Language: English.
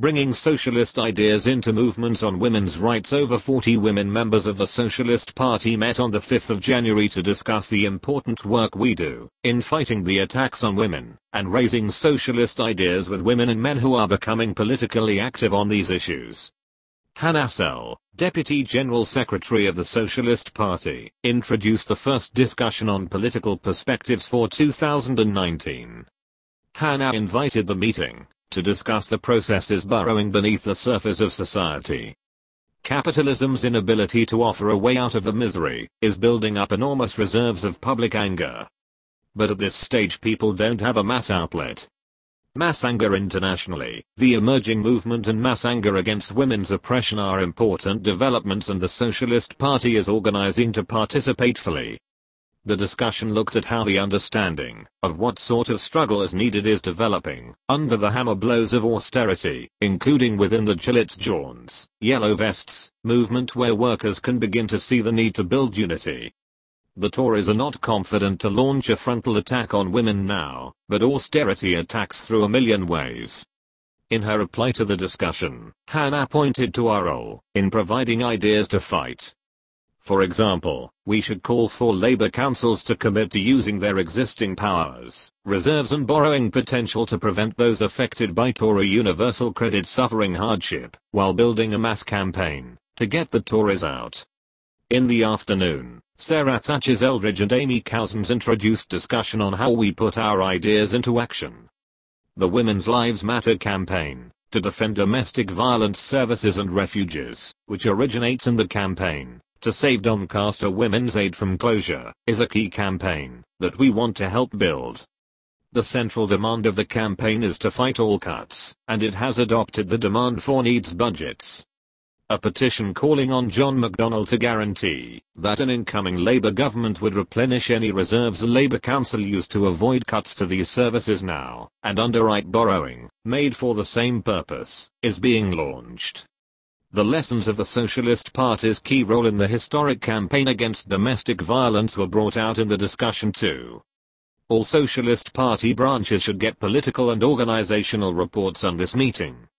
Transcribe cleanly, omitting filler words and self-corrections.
bringing socialist ideas into movements on women's rights. Over 40 women members of the Socialist Party met on the 5th of January to discuss the important work we do in fighting the attacks on women and raising socialist ideas with women and men who are becoming politically active on these issues. Hannah Sell, Deputy General Secretary of the Socialist Party, introduced the first discussion on political perspectives for 2019. Hannah invited the meeting to discuss the processes burrowing beneath the surface of society. Capitalism's inability to offer a way out of the misery is building up enormous reserves of public anger. But at this stage people don't have a mass outlet. Mass anger internationally, the emerging movement and mass anger against women's oppression are important developments, and the Socialist Party is organizing to participate fully. The discussion looked at how the understanding of what sort of struggle is needed is developing under the hammer blows of austerity, including within the Gilets Jaunes, Yellow Vests movement, where workers can begin to see the need to build unity. The Tories are not confident to launch a frontal attack on women now, but austerity attacks through a million ways. In her reply to the discussion, Hannah pointed to our role in providing ideas to fight. For example, we should call for Labour councils to commit to using their existing powers, reserves and borrowing potential to prevent those affected by Tory universal credit suffering hardship, while building a mass campaign to get the Tories out. In the afternoon, Sarah Tatchers-Eldridge and Amy Cousins introduced discussion on how we put our ideas into action. The Women's Lives Matter campaign to defend domestic violence services and refuges, which originates in the campaign to save Doncaster Women's Aid from closure, is a key campaign that we want to help build. The central demand of the campaign is to fight all cuts, and it has adopted the demand for needs budgets. A petition calling on John McDonnell to guarantee that an incoming Labour government would replenish any reserves a Labour council used to avoid cuts to these services now, and underwrite borrowing made for the same purpose, is being launched. The lessons of the Socialist Party's key role in the historic campaign against domestic violence were brought out in the discussion too. All Socialist Party branches should get political and organizational reports on this meeting.